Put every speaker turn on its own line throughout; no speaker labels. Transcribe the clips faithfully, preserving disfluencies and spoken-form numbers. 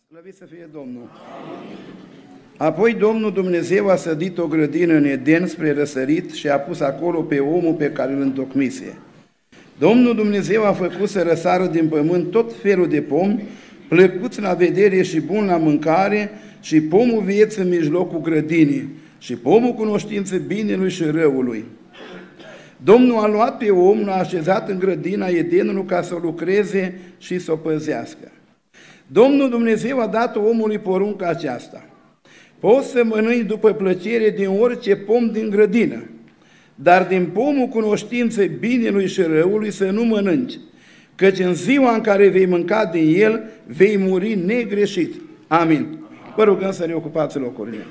Slăvit să fie Domnul! Apoi Domnul Dumnezeu a sădit o grădină în Eden spre răsărit și a pus acolo pe omul pe care îl întocmise. Domnul Dumnezeu a făcut să răsară din pământ tot felul de pomi, plăcuți la vedere și bun la mâncare, și pomul vieții în mijlocul grădinii, și pomul cunoștinței binelui și răului. Domnul a luat pe om, l-a așezat în grădina Edenului ca să o lucreze și să o păzească. Domnul Dumnezeu a dat omului porunca aceasta: poți să mănânci după plăcere din orice pom din grădină, dar din pomul cunoștinței binelui și răului să nu mănânci, căci în ziua în care vei mânca din el, vei muri negreșit. Amin. Vă rugăm să ne ocupați locurile.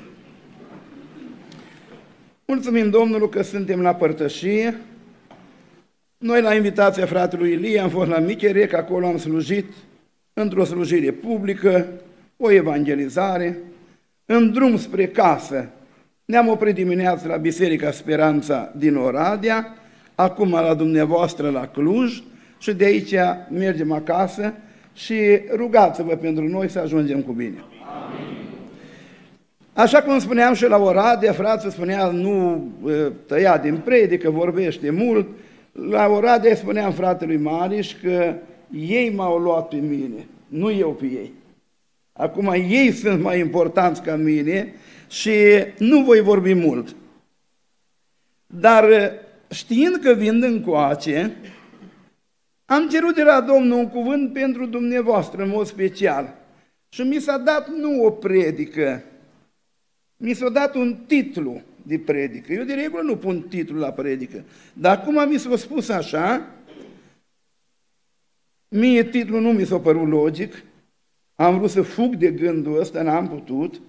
Mulțumim Domnului că suntem la părtășie. Noi, la invitația fratelui Ilie, am fost la Micherec, acolo am slujit într-o slujire publică, o evangelizare. În drum spre casă ne-am oprit dimineața la Biserica Speranța din Oradea, acum la dumneavoastră la Cluj, și de aici mergem acasă și rugați-vă pentru noi să ajungem cu bine. Amin. Așa cum spuneam și la Oradea, frații spunea, nu tăia din predică, vorbește mult. La Oradea spuneam fratelui Mariș că ei m-au luat pe mine, nu eu pe ei. Acum ei sunt mai importanți ca mine și nu voi vorbi mult. Dar știind că vin încoace, am cerut de la Domnul un cuvânt pentru dumneavoastră, în mod special. Și mi s-a dat nu o predică, mi s-a dat un titlu de predică. Eu de regulă nu pun titlu la predică, dar acum mi s-a spus așa, mie titlul nu mi s-a părut logic, am vrut să fug de gândul ăsta, n-am putut,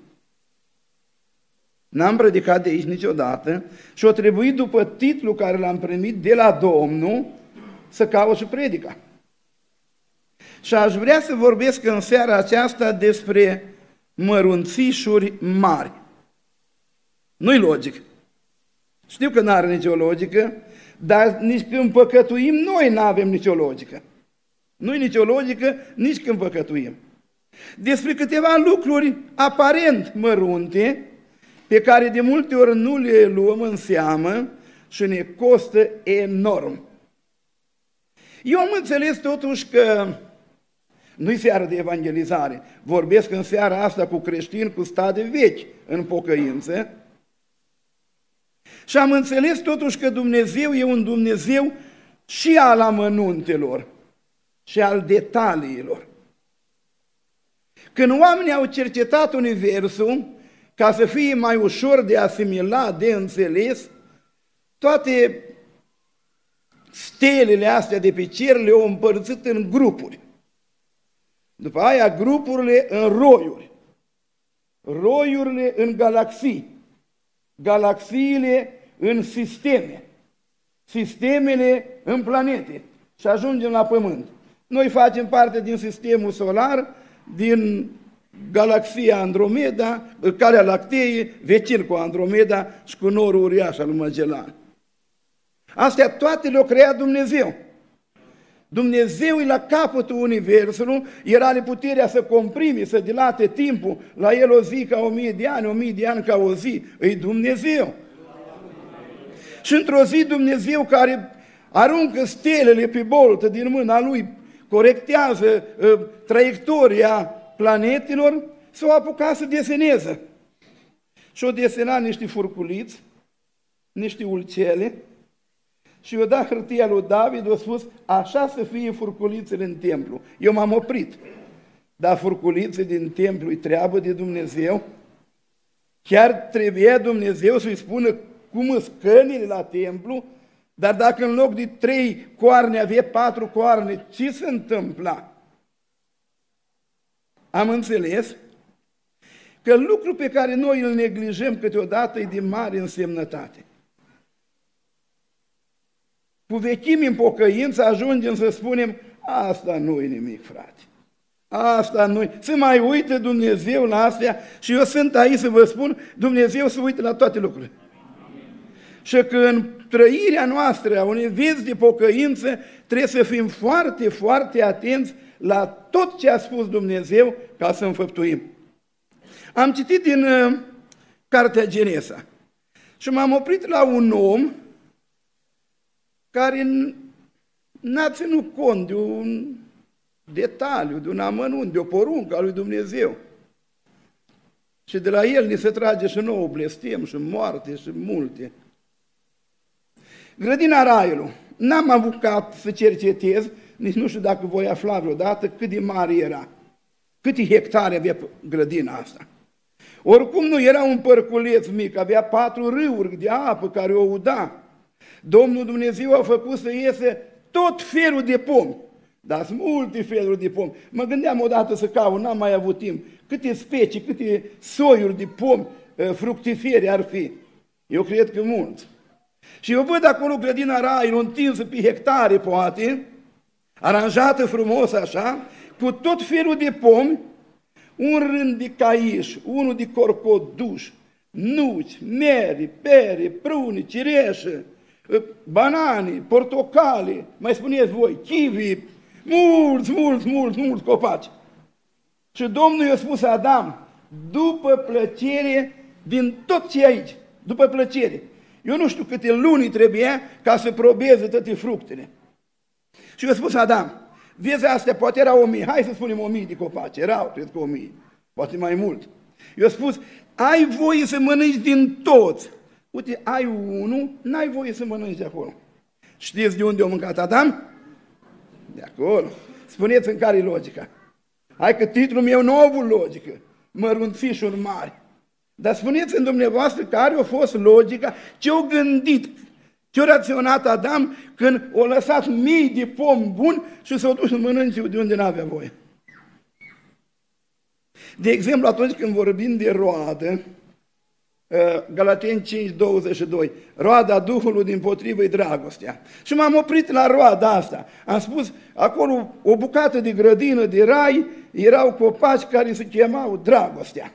n-am predicat de aici niciodată și a trebuit după titlul care l-am primit de la Domnul să caut și predica. Și aș vrea să vorbesc în seara aceasta despre mărunțișuri mari. Nu-i logic. Știu că n-are nicio logică, dar nici când păcătuim, noi n-avem nicio logică. Nu-i nicio logică nici când păcătuim. Despre câteva lucruri aparent mărunte, pe care de multe ori nu le luăm în seamă și ne costă enorm. Eu am înțeles totuși că nu-i seară de evangelizare, vorbesc în seara asta cu creștini cu stade vechi în pocăință, și am înțeles totuși că Dumnezeu e un Dumnezeu și al amănuntelor și al detaliilor. Când oamenii au cercetat universul ca să fie mai ușor de asimilat, de înțeles, toate stelele astea de pe cer le-au împărțit în grupuri. După aia grupurile în roiuri, roiurile în galaxii, galaxiile în sisteme, sistemele în planete și ajungem la Pământ. Noi facem parte din sistemul solar, din galaxia Andromeda, Calea Lactee, vecin cu Andromeda și cu norul uriaș al lui Magellan. Astea toate le-a creat Dumnezeu. Dumnezeu e la capătul universului, el are puterea să comprime, să dilate timpul, la el o zi ca o mie de ani, o mie de ani ca o zi, e Dumnezeu. Și într-o zi Dumnezeu care aruncă stelele pe boltă din mâna lui, corectează uh, traiectoria planetelor, s-o apucat să deseneze. Și-o desena niște furculiți, niște ulcele, și i-a dat hârtia lui David, a spus, așa să fie furculițele în templu. Eu m-am oprit, dar furculițele din templu-i treabă de Dumnezeu. Chiar trebuia Dumnezeu să-i spună cum îs cănile la templu, dar dacă în loc de trei coarne avea patru coarne, ce se întâmpla? Am înțeles că lucrul pe care noi îl neglijăm câteodată e de mare însemnătate. Cu vechimi în pocăință ajungem să spunem, asta nu e nimic, frate. Asta nu-i. Se mai uită Dumnezeu la astea și eu sunt aici să vă spun, Dumnezeu se uită la toate lucrurile. Amin. Și că în trăirea noastră, a unei vieți de pocăință, trebuie să fim foarte, foarte atenți la tot ce a spus Dumnezeu ca să înfăptuim. Am citit din uh, cartea Genesa și m-am oprit la un om care n-a ținut cont de un detaliu, de un amănunt, de o poruncă a lui Dumnezeu. Și de la el ni se trage și nouă blestem și moarte și multe. Grădina Raiului. N-am apucat să cercetez, nici nu știu dacă voi afla vreodată cât de mare era. Câte hectare avea grădina asta. Oricum nu era un părculeț mic, avea patru râuri de apă care o uda. Domnul Dumnezeu a făcut să iese tot felul de pomi. Dar sunt multe feluri de pomi. Mă gândeam odată să caut, n-am mai avut timp. Câte specii, câte soiuri de pomi fructifere ar fi. Eu cred că mulți. Și eu văd acolo grădina Raiului întinsă pe hectare, poate, aranjată frumos așa, cu tot felul de pomi, un rând de caiș, unul de corcoduș, nuci, mere, pere, prune, cireșă, banane, portocale, mai spuneți voi, kiwi, mulți, mulți, mulți, mulți copaci. Și Domnul i-a spus Adam, după plăcere din tot ce e aici, după plăcere. Eu nu știu câte luni trebuia ca să probeze toate fructele. Și i-a spus Adam, vezi astea, poate erau o mie, hai să spunem o mie de copaci, erau, cred că o mie, poate mai mult. I-a spus, ai voie să mănânci din toți. Uite, ai unul, n-ai voie să mănânci de acolo. Știți de unde a mâncat Adam? De acolo. Spuneți în care e logica. Hai că titlul meu nu a avut logică, mărunțișuri mari. Dar spuneți în dumneavoastră care a fost logica, ce-a gândit, ce-a raționat Adam când a lăsat mii de pomi buni și s-a dus în mănânci de unde n-avea voie. De exemplu, atunci când vorbim de roadă, Galateni cinci, douăzeci și doi, roada Duhului dimpotrivă-i dragostea. Și m-am oprit la roada asta. Am spus, acolo o bucată de grădină, de rai, erau copaci care se chemau dragostea.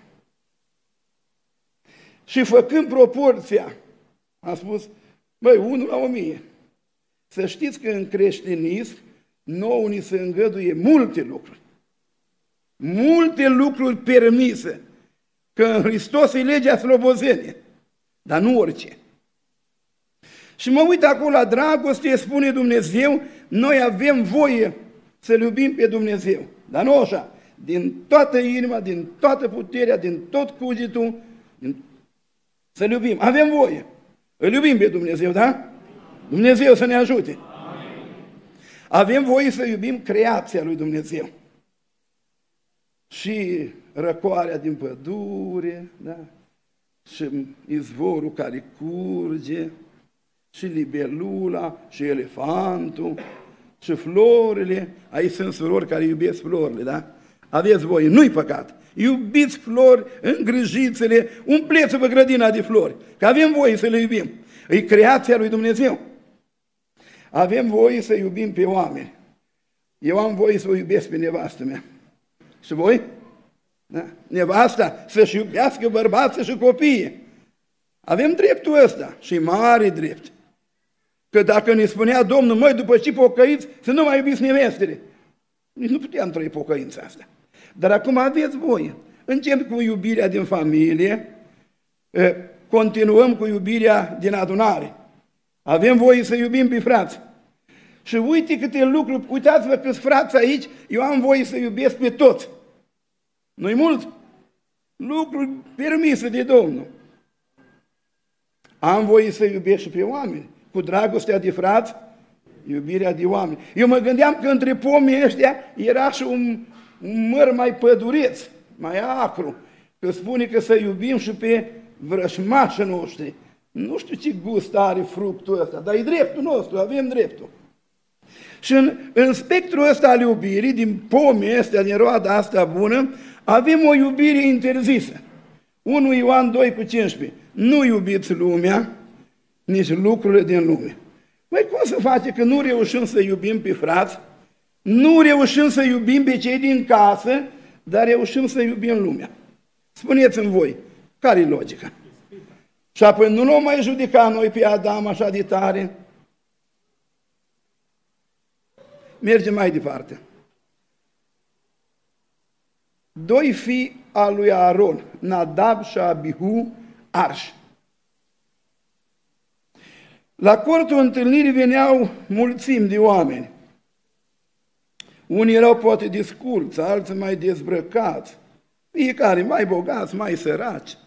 Și făcând proporția, am spus, băi, unul la o mie. Să știți că în creștinism nouă ni se îngăduie multe lucruri. Multe lucruri permise. Că în Hristos e legea slobozenie, dar nu orice. Și mă uit acolo la dragoste, spune Dumnezeu, noi avem voie să-L iubim pe Dumnezeu. Dar nu așa, din toată inima, din toată puterea, din tot cugetul, din... să-L iubim. Avem voie. Îl iubim pe Dumnezeu, da? Dumnezeu să ne ajute. Amin. Avem voie să iubim creația lui Dumnezeu. Și răcoarea din pădure, da? Și izvorul care curge, și libelula, și elefantul, și florile. Aici sunt surori care iubesc florile, da? Aveți voi, nu-i păcat. Iubiți flori, îngrijiți-le, umpleți-vă grădina de flori, că avem voie să le iubim. E creația lui Dumnezeu. Avem voie să iubim pe oameni. Eu am voie să o iubesc pe nevastă mea. Și voi? Da? Nevasta să-și iubească bărbații și copiii. Avem dreptul ăsta și mare drept. Că dacă ne spunea Domnul, măi, după ce pocăiți, să nu mai iubiți nevestele. Nici nu puteam trăi pocăința asta. Dar acum aveți voie. Încep cu iubirea din familie, continuăm cu iubirea din adunare. Avem voie să iubim pe frați. Și uite câte lucruri, uitați-vă câți frați aici, eu am voie să iubesc pe toți. Nu-i mult? Lucruri permise de Domnul. Am voie să iubesc și pe oameni. Cu dragostea de frați, iubirea de oameni. Eu mă gândeam că între pomii ăștia era și un, un măr mai pădureț, mai acru. Că spune că să iubim și pe vrășmașii noștri. Nu știu ce gust are fructul ăsta, dar e dreptul nostru, avem dreptul. Și în, în spectrul ăsta al iubirii, din pomii ăstea, din roada asta bună, avem o iubire interzisă. unu Ioan doi cu cincisprezece. Nu iubiți lumea, nici lucrurile din lume. Măi, cum se face că nu reușim să iubim pe frați, nu reușim să iubim pe cei din casă, dar reușim să iubim lumea? Spuneți-mi voi, care e logica? Și apoi nu l-o mai judeca noi pe Adam așa de tare. Mergem mai departe. doi fii al lui Aaron, Nadab și Abihu, arși. La cortul întâlnirii veneau mulțimi de oameni. Unii erau poate disculți, alții mai dezbrăcați, fiecare mai bogați, mai săraci.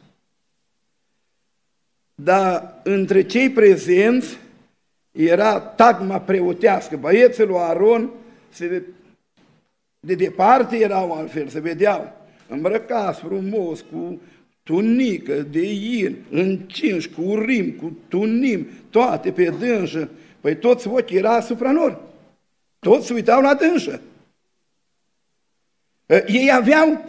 Dar între cei prezenți era tagma preotească. Băieții lui Aron se, de departe erau altfel, se vedeau îmbrăcați frumos, cu tunică de in, încinși, cu urim, cu tunim, toate pe dânsă. Păi toți ochii era asupra lor. Toți se uitau la dânsă. Ei aveau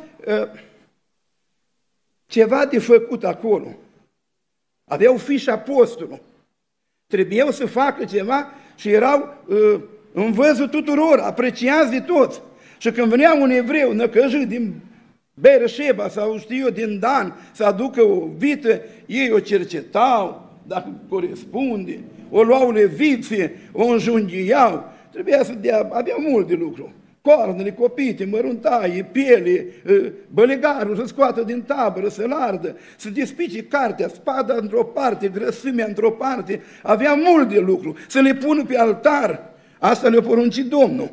ceva de făcut acolo. Aveau fișa apostolului. Trebuiau să facă ceva și erau uh, în văzul tuturor, apreciați de toți. Și când venea un evreu năcăjit din Beersheba sau știu eu, din Dan, să aducă o vită, ei o cercetau, dacă corespunde, o luau leviție, o înjunghiau. Trebuia să dea, avea mult de lucru. Coarnele, copite, măruntaie, piele, bălegarul să scoată din tabără, să-l ardă, să despice cartea, spada într-o parte, grăsimea într-o parte, avea mult de lucru, să le pună pe altar. Asta le-a poruncit Domnul.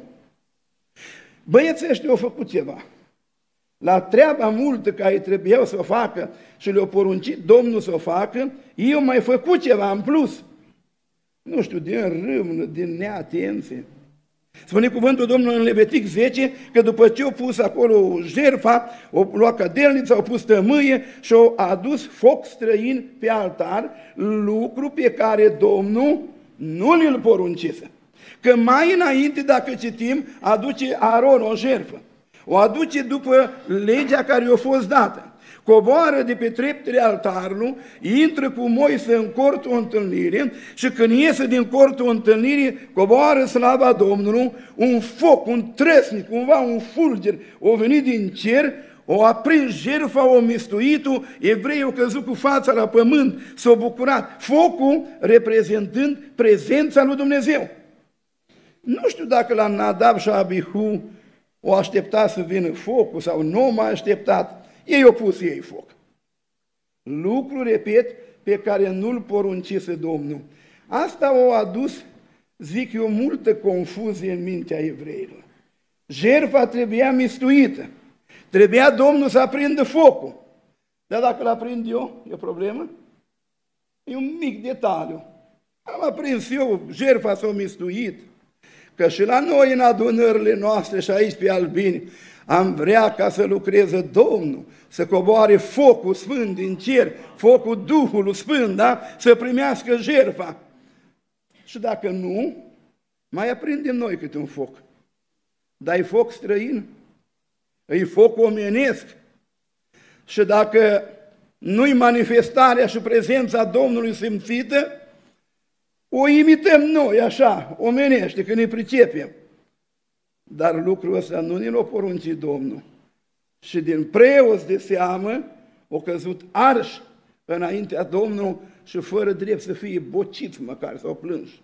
Băieții ăștia au făcut ceva. La treaba multă care trebuiau să o facă și le-a poruncit Domnul să o facă, ei au mai făcut ceva în plus. Nu știu, din râvnă, din neatenție. Spune cuvântul Domnului în Levitic zece că după ce au pus acolo jertfa, au luat cădelnița, au pus tămâie și au adus foc străin pe altar, lucru pe care Domnul nu l-l poruncise. Că mai înainte, dacă citim, aduce Aron o jertfă. O aduce după legea care i-a fost dată. Coboară de pe treptele altarului, intră cu Moise în cortul întâlnirii și când iese din cortul întâlnirii, coboară slava Domnului, un foc, un trăsnic, cumva un fulger, o venit din cer, o aprins jertfa, o mistuit-o, evreii au căzut cu fața la pământ, s-au bucurat. Focul reprezentând prezența lui Dumnezeu. Nu știu dacă la Nadab și Abihu o aștepta să vină focul sau nu m-a așteptat. Ei au pus ei foc. Lucru, repet, pe care nu-l poruncise Domnul. Asta o adus, zic eu, multă confuzie în mintea evreilor. Jertfa trebuia mistuită. Trebuia Domnul să aprindă focul. Dar dacă l aprind eu, e o problemă? E un mic detaliu. Am aprins eu, jertfa s-a mistuit. Că și la noi, în adunările noastre și aici pe Albini, am vrea ca să lucreze Domnul, să coboare focul sfânt din cer, focul Duhului Sfânt, da? Să primească jertfa. Și dacă nu, mai aprindem noi câte un foc. Dar e foc străin, e foc omenesc. Și dacă nu-i manifestarea și prezența Domnului simțită, o imităm noi așa, omenește, că ne pricepem. Dar lucrul ăsta nu ne l-a poruncit Domnul. Și din preoți de seamă au căzut arși înaintea Domnului și fără drept să fie bociți măcar sau plânși.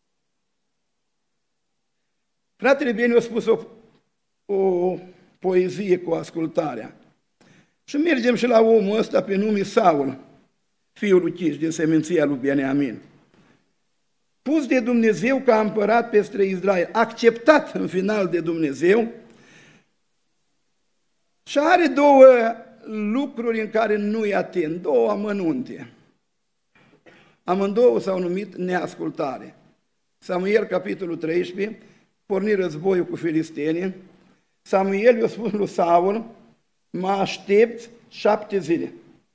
Fratele Beni a spus o, o poezie cu ascultarea. Și mergem și la omul ăsta pe nume Saul, fiul lui Chiș, din seminția lui Beniamin. Pus de Dumnezeu ca împărat peste Israel, acceptat în final de Dumnezeu, și are două lucruri în care nu-i atent, două amănunte. Amândouă s-au numit neascultare. Samuel, capitolul treisprezece, porni războiul cu filistenii. Samuel i-a spus lui Saul, mă aștept șapte zile.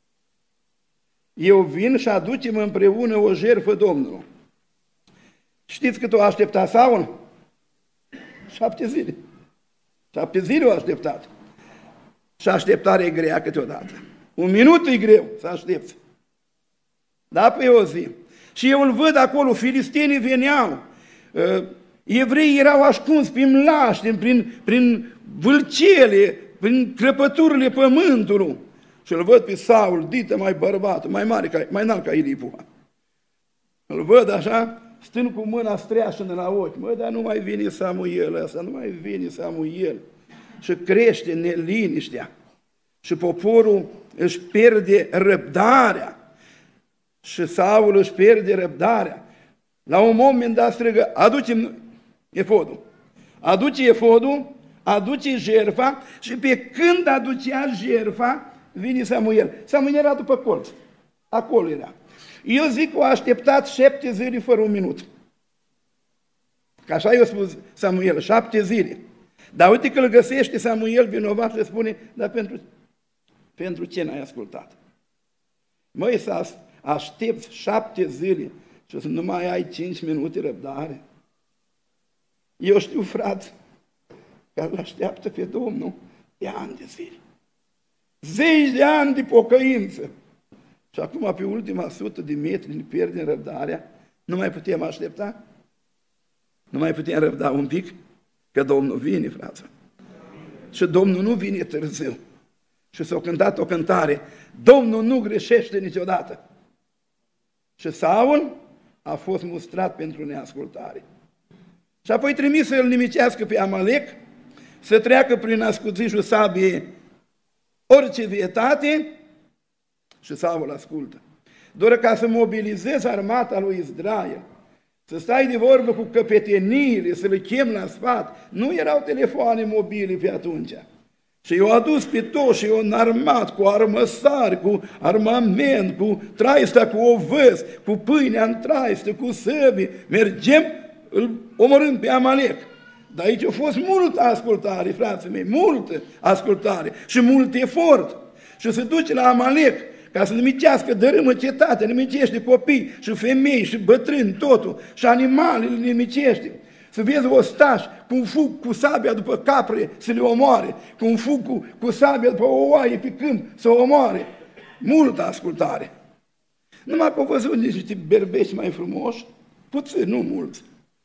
Eu vin și aducem împreună o jertfă Domnului. Știți cât o aștepta Saul? Șapte zile. Șapte zile o așteptat. Și așteptarea e grea câteodată. Un minut e greu să aștepți. Da, pe o zi. Și eu îl văd acolo, filistenii veneau, evreii erau ascunși prin laște, prin, prin vâlcele, prin crăpăturile pământului. Și îl văd pe Saul, dită mai bărbat, mai mare, ca, mai înalt ca Ilipuha. Îl văd așa, stând cu mâna streașână la ochi. Mă, dar nu mai vine Samuel ăsta, nu mai vine Samuel. Și crește neliniștea. și poporul își pierde răbdarea și Saul își pierde răbdarea. La un moment dat strigă, aduce efodul, aduce efodul, aduce jertfa și pe când aducea jertfa, vine Samuel. Samuel era după colț, acolo era. Eu zic că a așteptat șapte zile fără un minut. Că așa i-a spus Samuel, șapte zile. Dar uite că îl găsește Samuel vinovat și spune, dar pentru, pentru ce n-ai ascultat? Măi, să aștepți șapte zile și să nu mai ai cinci minute răbdare? Eu știu, frate, că îl așteaptă pe Domnul de ani de zile. Zeci de ani de pocăință. Și acum, pe ultima sută de metri, ne pierdem răbdarea. Nu mai putem aștepta? Nu mai putem răbda un pic? Că Domnul vine, frate. Și Domnul nu vine târziu. Și s-a cântat o cântare, Domnul nu greșește niciodată. Și Saul a fost mustrat pentru neascultare. Și apoi trimis să îl nimicească pe Amalek, să treacă prin ascuțișul sabiei orice vietate, și Saul ascultă. Doar ca să mobilizezi armata lui Israel, să stai de vorbă cu căpeteniile, să le chem la sfat. Nu erau telefoane mobile pe atunci. Și i-au adus pe toți și i-au înarmat cu armăsari, cu armament, cu traista, cu ovăz, cu pâinea în traistă, cu săbi. Mergem, îl omorâm pe Amalek. Dar aici a fost multă ascultare, frații mei, multă ascultare și mult efort. Și se duce la Amalek ca să nimicească, dărâmă cetatea, nimicește copii și femei și bătrâni, totul, și animalele nimicește. Să vezi ostași cum fug cu sabia după capre să le omoare, cum fug cu, cu sabia după o oaie pe câmp să o omoare. Multă ascultare. Numai că au văzut niște berbeți mai frumoși, puțin, nu mulți.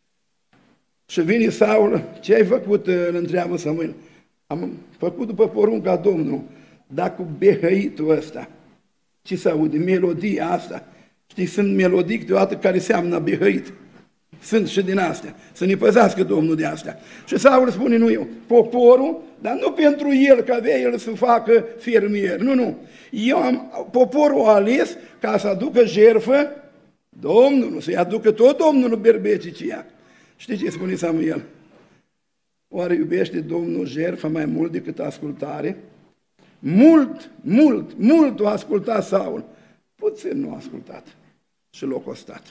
Și vine Saul, ce ai făcut, îl întreabă Samuel. Am făcut după porunca Domnului, dar cu behăitul ăsta. Ce se aude? Melodia asta. Știi, sunt melodii câteodată care seamănă behăit. Sunt și din astea. Să ne păzească Domnul de astea. Și Saul spune, nu eu, poporul, dar nu pentru el, că avea el să facă fermier. Nu, nu. Eu am, poporul a ales ca să aducă jertfă Domnul, să-i aducă tot Domnul berbecicia. Știi ce spune Samuel? Oare iubește Domnul jertfa mai mult decât ascultare? Mult, mult, mult a ascultat Saul. Puțin nu a ascultat și l-a costat.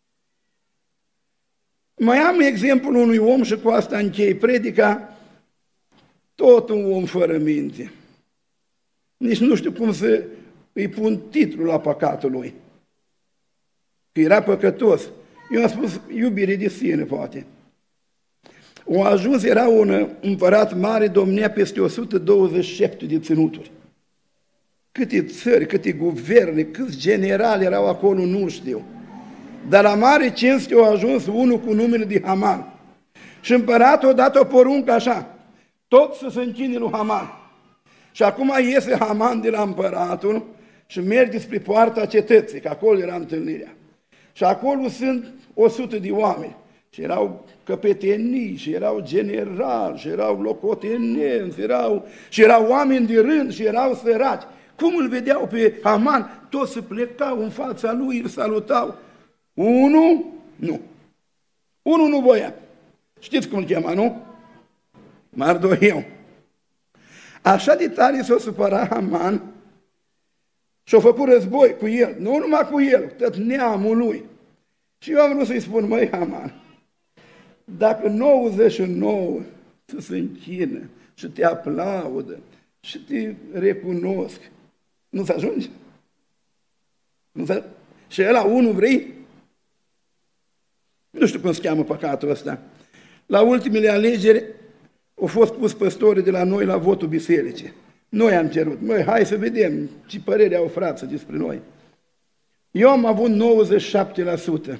Mai am exemplul unui om și cu asta închei predica, tot un om fără minte. Nici nu știu cum să îi pun titlul la păcatul lui. Că era păcătos. Eu am spus iubire de sine, poate. O ajuns, era un împărat mare, domnea peste o sută douăzeci și șapte de ținuturi. Câte țări, câte guverne, câți generali erau acolo, nu știu. Dar la mare cinste a ajuns unul cu numele de Haman. Și împăratul a dat o poruncă așa, tot să se închine lui Haman. Și acum iese Haman de la împăratul și merge spre poarta cetății, că acolo era întâlnirea. Și acolo sunt o sută de oameni. Și erau căpetenii, și erau generali, și erau locotenenți, erau, și erau oameni de rând, și erau săraci. Cum îl vedeau pe Haman? Toți se plecau în fața lui, îl salutau. Unul, nu. Unul nu voia. Știți cum îl chema, nu? Mardoheu. Așa de tare s-a supărat Haman și-a făcut război cu el. Nu numai cu el, tot neamul lui. Și eu am vrut să-i spun, măi, Haman, dacă nouăzeci și nouă să se închină și te aplaudă și te recunosc, nu se ajunge? Nu se... Și ăla unul vrei? Nu știu cum se cheamă păcatul ăsta. La ultimele alegeri au fost pus păstorii de la noi la votul bisericii. Noi am cerut, măi, hai să vedem ce părere au frații despre noi. Eu am avut nouăzeci și șapte la sută.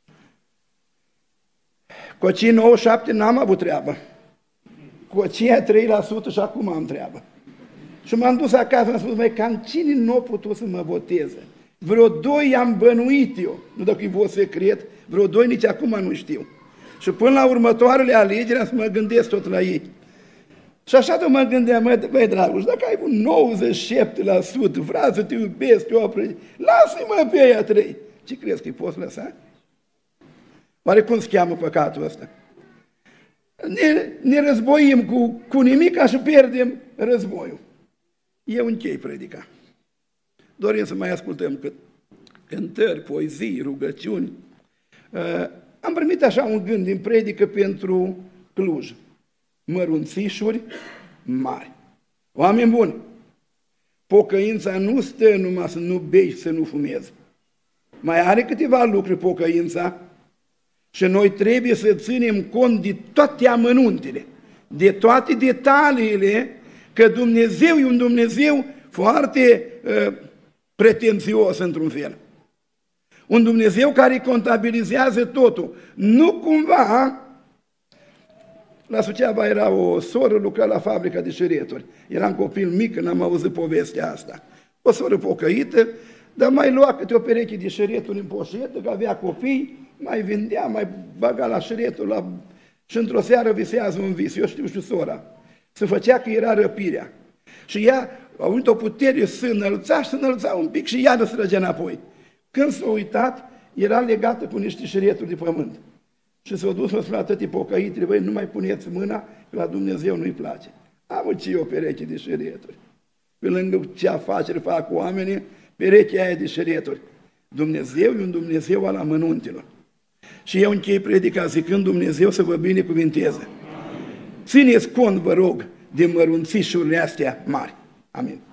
Cu acei nouăzeci și șapte n-am avut treabă. Cu aceia trei la sută și acum am treabă. Și m-am dus acasă, am spus, măi, cam cine nu a putut să mă voteze? Vreo doi am bănuit eu, nu dacă e vot secret, vreo doi nici acum nu știu. Și până la următoarele alegeri am să mă gândesc tot la ei. Și așa de mă gândeam, măi, măi Dragoș, dacă ai un nouăzeci și șapte la sută, vrea să te iubesc, te oprești, lasă-i mă pe aia trei. Ce crezi că îi poți lăsa? Oare cum se cheamă păcatul ăsta? Ne, ne războim cu, cu nimica și pierdem războiul. Eu închei predica. Dorim să mai ascultăm cât cântări, poezii, rugăciuni. Uh, am primit așa un gând din predică pentru Cluj. Mărunțișuri mari. Oameni buni, pocăința nu stă numai să nu bei și să nu fumezi. Mai are câteva lucruri pocăința și noi trebuie să ținem cont de toate amănuntele, de toate detaliile, că Dumnezeu e un Dumnezeu foarte uh, pretențios într-un fel. Un Dumnezeu care contabilizează totul. Nu cumva. La Suceava era o soră, lucra la fabrica de șereturi. Eram copil mic când am auzit povestea asta. O soră pocăită, dar mai lua câte o pereche de șereturi în poșetă, că avea copii, mai vindea, mai băga la șeretul, la... și într-o seară visează un vis. Eu știu și sora. Se făcea că era răpirea. Și ea a avut o putere să înălța și să înălța un pic și iară străge înapoi. Când s-a uitat, era legată cu niște șereturi de pământ. Și s-a dus să spunea tătii pocăitele, băi, nu mai puneți mâna, că la Dumnezeu nu-i place. Am și eu pereche de șereturi. Pe lângă ce afaceri fac oamenii, perechea aia de șereturi. Dumnezeu e un Dumnezeu al amănuntelor. Și eu închei predica zicând Dumnezeu să vă binecuvinteze. Țineți cont, vă rog, de mărunțișurile astea mari. Amin.